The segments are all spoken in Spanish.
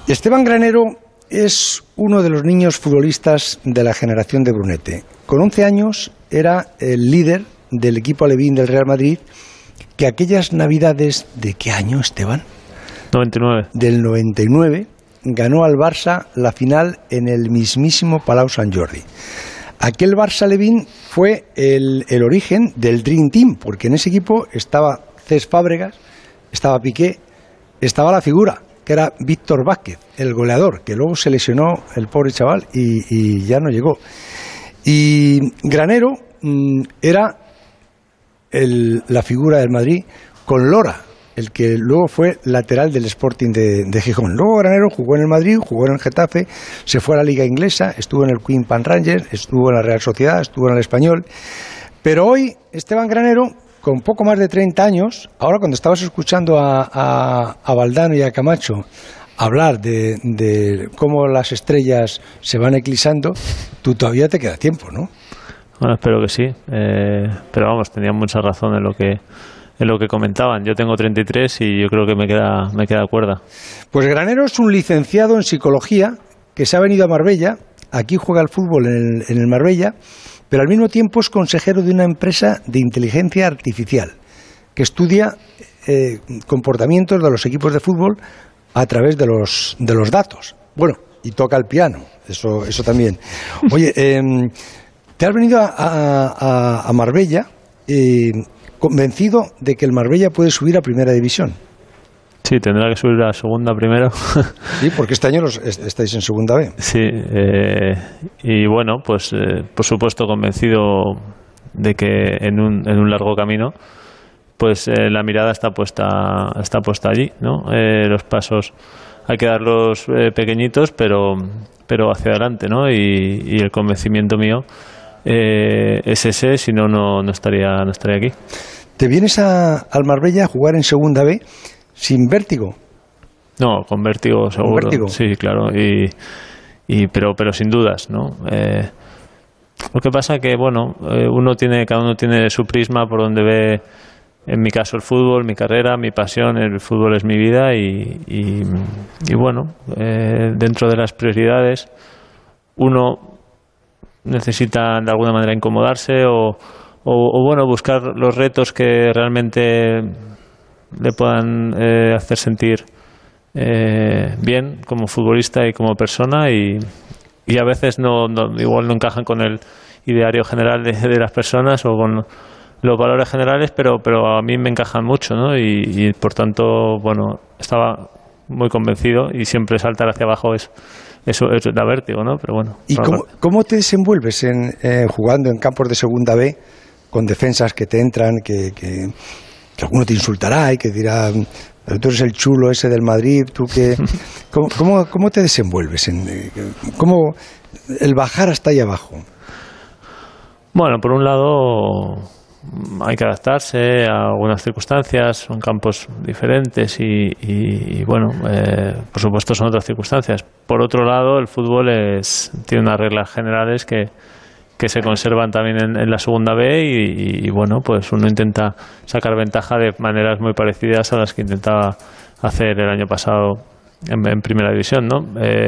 Esteban Granero es uno de los niños futbolistas de la generación de Brunete. Con 11 años era el líder del equipo alevín del Real Madrid, que aquellas navidades, ¿de qué año, Esteban? 99. Del 99, ganó al Barça la final en el mismísimo Palau Sant Jordi. Aquel Barça alevín fue el origen del Dream Team, porque en ese equipo estaba Cesc Fàbregas, estaba Piqué, estaba la figura, que era Víctor Vázquez, el goleador, que luego se lesionó el pobre chaval y ya no llegó. Y Granero era la figura del Madrid con Lora, el que luego fue lateral del Sporting de Gijón. Luego Granero jugó en el Madrid, jugó en el Getafe, se fue a la Liga Inglesa, estuvo en el Queen Park Rangers, estuvo en la Real Sociedad, estuvo en el Español. Pero hoy Esteban Granero, con poco más de 30 años, ahora cuando estabas escuchando a Valdano y a Camacho hablar de cómo las estrellas se van eclipsando, tú todavía te queda tiempo, ¿no? Bueno, espero que sí, pero vamos, tenían mucha razón en lo que comentaban. Yo tengo 33 y yo creo que me queda cuerda. Pues Granero es un licenciado en psicología que se ha venido a Marbella, aquí juega al fútbol en el Marbella, pero al mismo tiempo es consejero de una empresa de inteligencia artificial que estudia comportamientos de los equipos de fútbol a través de los datos. Bueno, y toca el piano, eso también. Oye, te has venido a Marbella convencido de que el Marbella puede subir a Primera División. Sí, tendrá que subir a Segunda primero. Sí, porque este año estáis en Segunda B. Sí, y bueno, pues por supuesto convencido de que en un largo camino, pues la mirada está puesta allí, ¿no? Los pasos hay que darlos pequeñitos, pero hacia adelante, ¿no? Y el convencimiento mío es ese, si no estaría aquí. ¿Te vienes al Marbella a jugar en Segunda B sin vértigo? No, con vértigo seguro. ¿Con vértigo? Sí, claro, pero sin dudas, ¿no? Lo que pasa que, bueno, cada uno tiene su prisma por donde ve, en mi caso, el fútbol, mi carrera, mi pasión. El fútbol es mi vida y bueno, dentro de las prioridades uno necesita de alguna manera incomodarse o bueno, buscar los retos que realmente le puedan hacer sentir bien como futbolista y como persona, y a veces igual no encajan con el ideario general de las personas o con los valores generales, pero a mí me encajan mucho, ¿no? Y por tanto, bueno, estaba muy convencido, y siempre saltar hacia abajo eso da vértigo, ¿no? Pero bueno. ¿Y cómo te desenvuelves jugando en campos de Segunda B con defensas que te entran, que alguno te insultará y que dirá, pero tú eres el chulo ese del Madrid, tú que... ¿Cómo te desenvuelves? ¿Cómo el bajar hasta ahí abajo? Bueno, por un lado hay que adaptarse a algunas circunstancias, son campos diferentes y bueno, por supuesto son otras circunstancias. Por otro lado, el fútbol tiene unas reglas generales que se conservan también en la Segunda B y bueno, pues uno intenta sacar ventaja de maneras muy parecidas a las que intentaba hacer el año pasado en Primera División, ¿no?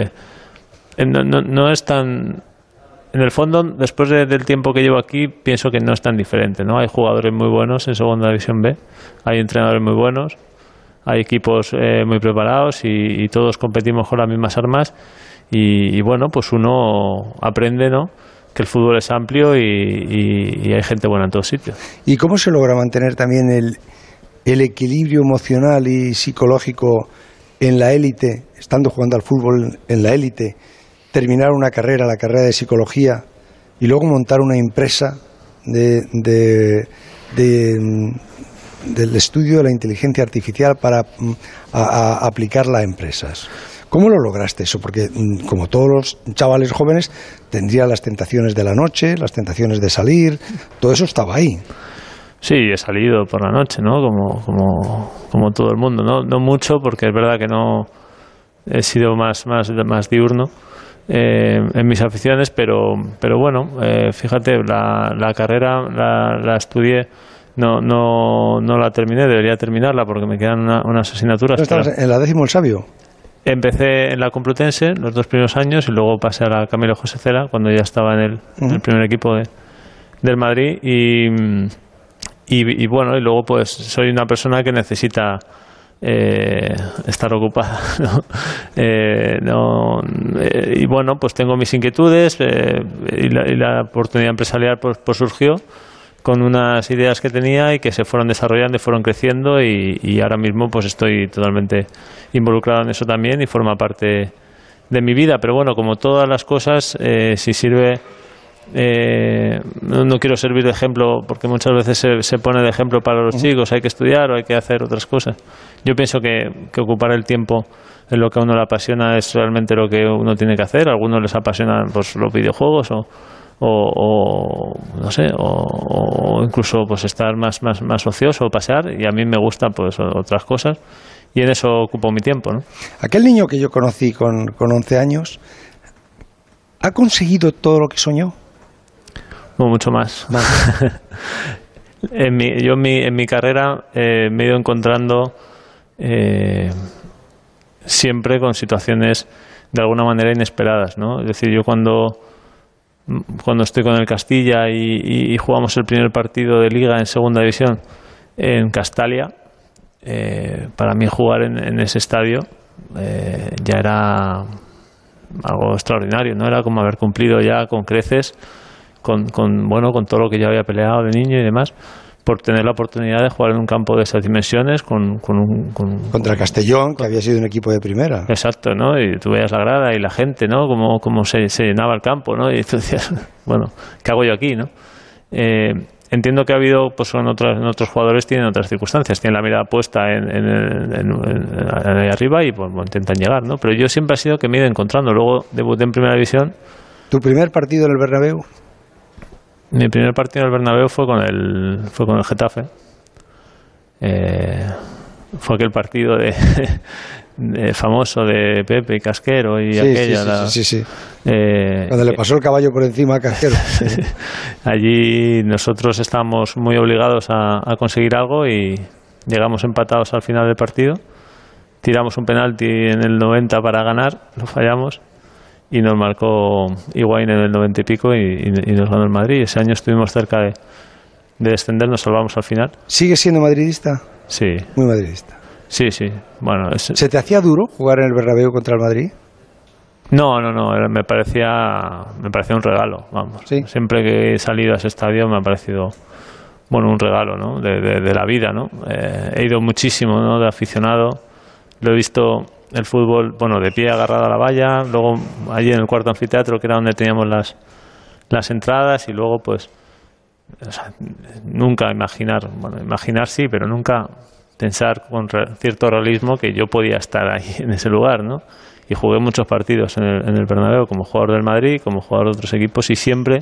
No es tan... En el fondo, después del tiempo que llevo aquí, pienso que no es tan diferente, ¿no? Hay jugadores muy buenos en Segunda División B, hay entrenadores muy buenos, hay equipos muy preparados y todos competimos con las mismas armas y bueno, pues uno aprende, ¿no?, que el fútbol es amplio y hay gente buena en todos sitios. ¿Y cómo se logra mantener también el equilibrio emocional y psicológico en la élite, estando jugando al fútbol en la élite, terminar una carrera, la carrera de psicología, y luego montar una empresa del estudio de la inteligencia artificial para aplicarla a empresas? ¿Cómo lo lograste eso? Porque como todos los chavales jóvenes tendría las tentaciones de la noche, las tentaciones de salir, todo eso estaba ahí. Sí, he salido por la noche, ¿no? Como todo el mundo, ¿no? No mucho, porque es verdad que no he sido más diurno en mis aficiones, pero bueno, fíjate, la carrera la estudié, no la terminé, debería terminarla porque me quedan unas asignaturas. ¿No estabas en la décimo el sabio? Empecé en la Complutense los 2 primeros años y luego pasé a la Camilo José Cela cuando ya estaba en el primer equipo del Madrid y bueno, y luego pues soy una persona que necesita estar ocupada, ¿no? Y bueno, pues tengo mis inquietudes y la oportunidad empresarial pues surgió con unas ideas que tenía y que se fueron desarrollando y fueron creciendo y ahora mismo pues estoy totalmente involucrado en eso también y forma parte de mi vida. Pero bueno, como todas las cosas, si sirve, no quiero servir de ejemplo porque muchas veces se pone de ejemplo para los chicos, hay que estudiar o hay que hacer otras cosas. Yo pienso que ocupar el tiempo en lo que a uno le apasiona es realmente lo que uno tiene que hacer. A algunos les apasionan pues los videojuegos o no sé, o incluso pues estar más ocioso o pasear, y a mí me gustan pues otras cosas y en eso ocupo mi tiempo, ¿no? Aquel niño que yo conocí con 11 años, ¿ha conseguido todo lo que soñó? No, mucho más. En mi carrera me he ido encontrando siempre con situaciones de alguna manera inesperadas, ¿no? Es decir, yo cuando estoy con el Castilla y jugamos el primer partido de Liga en Segunda División en Castalia, para mí jugar en ese estadio ya era algo extraordinario, ¿no? Era como haber cumplido ya con creces con todo lo que yo había peleado de niño y demás, por tener la oportunidad de jugar en un campo de esas dimensiones contra el Castellón, que había sido un equipo de primera. Exacto, ¿no? Y tú veías la grada y la gente, ¿no? Como se llenaba el campo, ¿no? Y tú decías, bueno, ¿qué hago yo aquí, no? Entiendo que ha habido, pues en otros jugadores tienen otras circunstancias, tienen la mirada puesta en ahí arriba y pues intentan llegar, ¿no? Pero yo siempre he sido que me he ido encontrando. Luego debuté en Primera División. ¿Tu primer partido en el Bernabéu? Mi primer partido en el Bernabéu fue con el Getafe. Fue aquel partido famoso de Pepe y Casquero y aquella. Sí. Cuando le pasó el caballo por encima a Casquero. Allí nosotros estábamos muy obligados a conseguir algo y llegamos empatados al final del partido. Tiramos un penalti en el 90 para ganar, lo fallamos. Y nos marcó Higuaín en el 90 y pico y nos ganó el Madrid. Ese año estuvimos cerca de descender, nos salvamos al final. ¿Sigues siendo madridista? Sí. Muy madridista. Sí. Bueno, ¿Se te hacía duro jugar en el Bernabéu contra el Madrid? No, me parecía un regalo, vamos. ¿Sí? Siempre que he salido a ese estadio me ha parecido, un regalo, ¿no? de la vida, ¿no? He ido muchísimo, ¿no? De aficionado. Lo he visto el fútbol, de pie agarrado a la valla, luego allí en el cuarto anfiteatro, que era donde teníamos las entradas, y luego nunca imaginar sí, pero nunca pensar con cierto realismo que yo podía estar ahí en ese lugar, ¿no? Y jugué muchos partidos en el Bernabéu como jugador del Madrid, como jugador de otros equipos, y siempre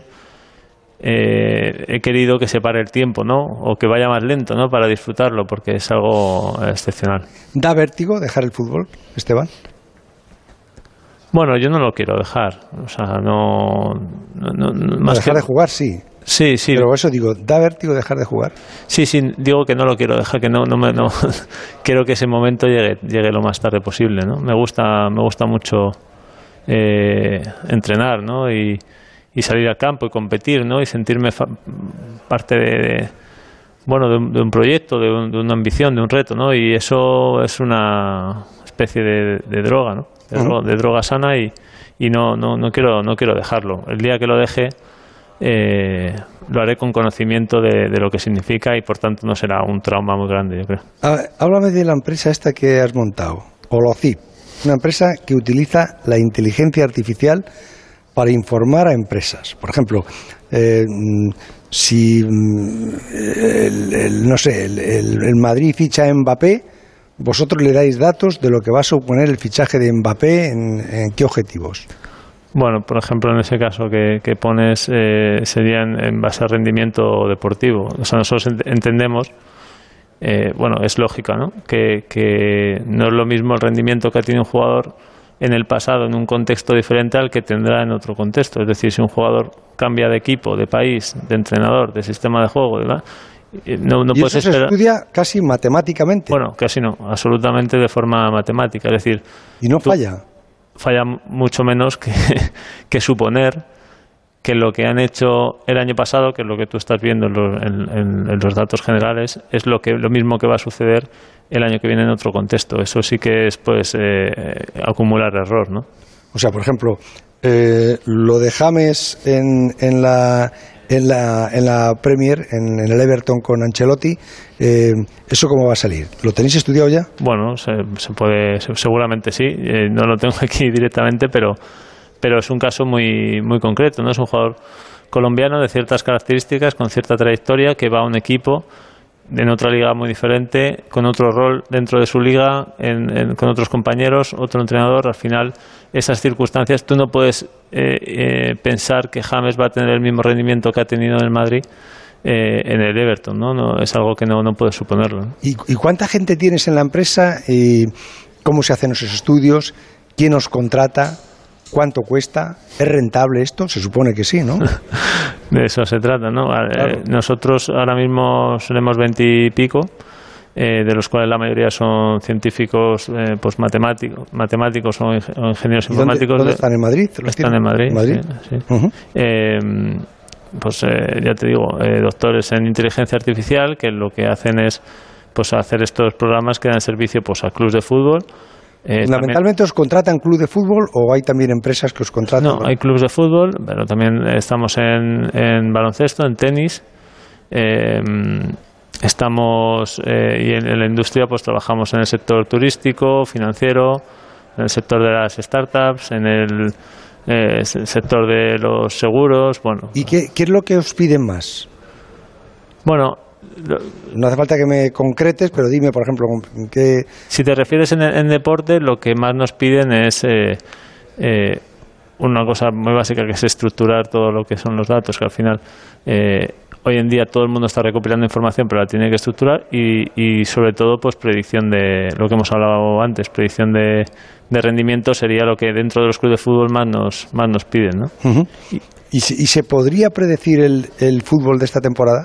he querido que se pare el tiempo, ¿no? O que vaya más lento, ¿no? Para disfrutarlo, porque es algo excepcional. ¿Da vértigo dejar el fútbol, Esteban? Bueno, yo no lo quiero dejar. O sea, no dejar de jugar, sí. Sí. Pero eso digo, ¿da vértigo dejar de jugar? Sí, digo que no lo quiero dejar, que no quiero que ese momento llegue lo más tarde posible, ¿no? Me gusta mucho entrenar, ¿no? Y salir al campo y competir, ¿no? Y sentirme parte de un proyecto, de una ambición, de un reto, ¿no? Y eso es una especie de droga, ¿no? De droga sana y no quiero dejarlo. El día que lo deje lo haré con conocimiento de lo que significa y por tanto no será un trauma muy grande, yo creo. Háblame de la empresa esta que has montado, Holocip, una empresa que utiliza la inteligencia artificial para informar a empresas. Por ejemplo, si el Madrid ficha a Mbappé, vosotros le dais datos de lo que va a suponer el fichaje de Mbappé en qué objetivos. Bueno, por ejemplo, en ese caso que pones sería en base a rendimiento deportivo. O sea, nosotros entendemos, es lógica, ¿no? Que no es lo mismo el rendimiento que ha tenido un jugador en el pasado en un contexto diferente al que tendrá en otro contexto. Es decir, si un jugador cambia de equipo, de país, de entrenador, de sistema de juego, ¿verdad? No y puedes eso se estudia casi matemáticamente. Bueno, casi no, absolutamente de forma matemática. Es decir, ¿y no falla? Falla mucho menos que suponer que lo que han hecho el año pasado, que es lo que tú estás viendo en los datos generales, es lo mismo que va a suceder el año que viene en otro contexto. Eso sí que es pues acumular error, ¿no? O sea, por ejemplo, lo de James en la Premier, en el Everton con Ancelotti, ¿eso cómo va a salir? ¿Lo tenéis estudiado ya? Bueno, se puede, seguramente sí. No lo tengo aquí directamente, pero es un caso muy, muy concreto, ¿no? Es un jugador colombiano de ciertas características, con cierta trayectoria, que va a un equipo en otra liga muy diferente, con otro rol dentro de su liga, con otros compañeros, otro entrenador. Al final, esas circunstancias, tú no puedes pensar que James va a tener el mismo rendimiento que ha tenido en el Madrid en el Everton, ¿no? No es algo que no puedes suponerlo, ¿no? ¿Y cuánta gente tienes en la empresa? ¿Y cómo se hacen esos estudios? ¿Quién os contrata? ¿Cuánto cuesta? ¿Es rentable esto? Se supone que sí, ¿no? De eso se trata, ¿no? Claro. Nosotros ahora mismo tenemos 20 y pico, de los cuales la mayoría son científicos, pues matemáticos o ingenieros informáticos. ¿Dónde están? ¿En Madrid? Están en Madrid. ¿Madrid? Sí. Pues ya te digo, doctores en inteligencia artificial, que lo que hacen es pues hacer estos programas que dan servicio pues a clubes de fútbol. ¿Fundamentalmente os contratan club de fútbol o hay también empresas que os contratan? No, hay clubes de fútbol, pero también estamos en baloncesto, en tenis. Estamos y en la industria pues trabajamos en el sector turístico, financiero, en el sector de las startups, en el sector de los seguros. Bueno. ¿Y qué es lo que os piden más? Bueno, no hace falta que me concretes, pero dime, por ejemplo, ¿qué? Si te refieres en deporte, lo que más nos piden es una cosa muy básica, que es estructurar todo lo que son los datos, que al final hoy en día todo el mundo está recopilando información, pero la tiene que estructurar y sobre todo pues predicción de lo que hemos hablado antes, predicción de rendimiento sería lo que dentro de los clubes de fútbol más nos piden, ¿no? Uh-huh. ¿Y se podría predecir el fútbol de esta temporada?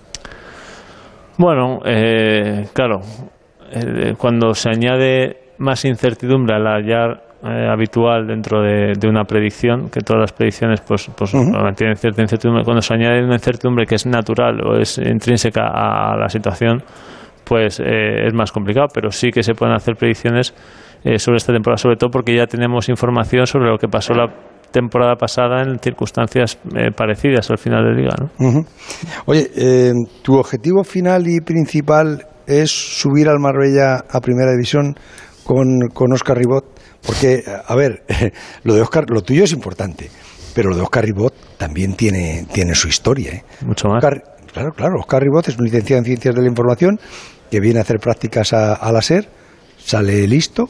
Bueno, claro, cuando se añade más incertidumbre a la ya habitual dentro de una predicción, que todas las predicciones pues mantienen cierta incertidumbre, cuando se añade una incertidumbre que es natural o es intrínseca a la situación, pues es más complicado, pero sí que se pueden hacer predicciones sobre esta temporada, sobre todo porque ya tenemos información sobre lo que pasó la temporada pasada en circunstancias parecidas al final de liga, ¿no? Uh-huh. Oye, ¿tu objetivo final y principal es subir al Marbella a Primera División con Óscar Ribot? Porque, a ver, lo de Óscar, lo tuyo es importante, pero lo de Óscar Ribot también tiene su historia, ¿eh? Mucho más. Claro, Óscar Ribot es un licenciado en Ciencias de la Información que viene a hacer prácticas a la SER, sale listo,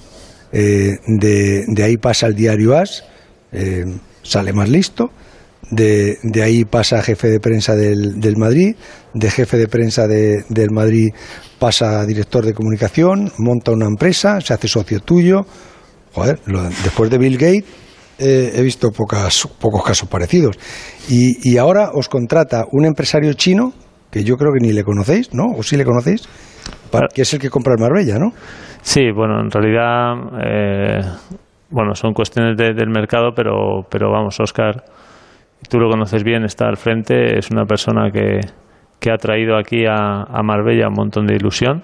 de ahí pasa al diario AS, sale más listo, de ahí pasa a jefe de prensa del Madrid, de jefe de prensa del Madrid pasa a director de comunicación, monta una empresa, se hace socio tuyo. Joder, después de Bill Gates he visto pocos casos parecidos. Y ahora os contrata un empresario chino, que yo creo que ni le conocéis, ¿no? ¿O sí le conocéis? Que es el que compra el Marbella, ¿no? Sí, bueno, en realidad son cuestiones del mercado, pero vamos, Óscar, tú lo conoces bien, está al frente, es una persona que ha traído aquí a Marbella un montón de ilusión.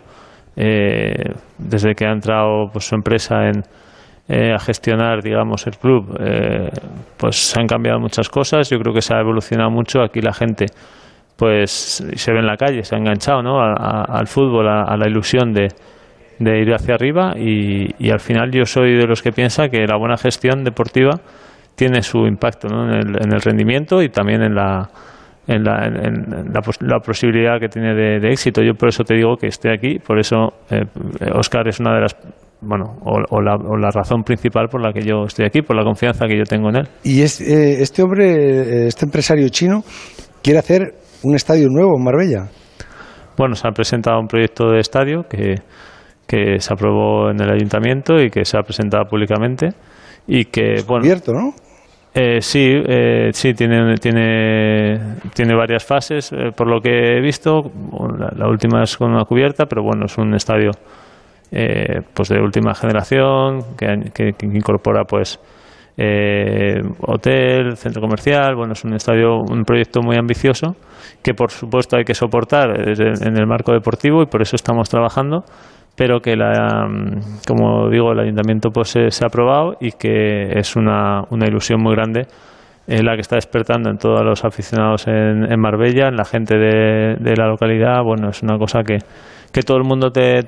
Desde que ha entrado pues su empresa a gestionar, digamos, el club, pues se han cambiado muchas cosas. Yo creo que se ha evolucionado mucho. Aquí la gente pues se ve en la calle, se ha enganchado, ¿no? al fútbol, a la ilusión de ir hacia arriba y al final yo soy de los que piensa que la buena gestión deportiva tiene su impacto, ¿no? en el rendimiento y también en la posibilidad que tiene de éxito. Yo por eso te digo que estoy aquí, por eso Óscar es una de las la razón principal por la que yo estoy aquí, por la confianza que yo tengo en él. Y este hombre, este empresario chino, quiere hacer un estadio nuevo en Marbella. Bueno, se ha presentado un proyecto de estadio que se aprobó en el ayuntamiento y que se ha presentado públicamente y que, bueno, abierto, ¿no? Sí, tiene varias fases, por lo que he visto. La última es con una cubierta, pero bueno, es un estadio pues de última generación que incorpora pues hotel, centro comercial. Bueno, es un proyecto muy ambicioso que por supuesto hay que soportar en el marco deportivo, y por eso estamos trabajando, pero que como digo, el ayuntamiento pues se ha aprobado, y que es una ilusión muy grande la que está despertando en todos los aficionados en Marbella, en la gente de la localidad. Bueno, es una cosa que todo el mundo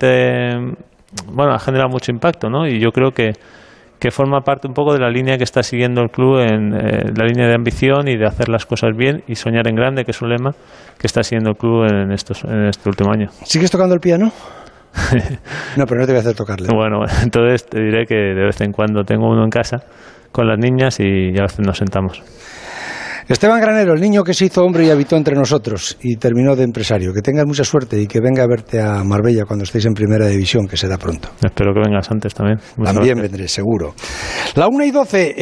ha generado mucho impacto, ¿no? Y yo creo que forma parte un poco de la línea que está siguiendo el club, en la línea de ambición y de hacer las cosas bien y soñar en grande, que es un lema que está siguiendo el club en este último año. ¿Sigues tocando el piano? No, pero no te voy a hacer tocarle. Bueno, entonces te diré que de vez en cuando tengo uno en casa con las niñas y a veces nos sentamos. Esteban Granero, el niño que se hizo hombre y habitó entre nosotros y terminó de empresario. Que tengas mucha suerte y que venga a verte a Marbella cuando estéis en Primera División, que será pronto. Espero que vengas antes también. También vendré, seguro. La 1:12.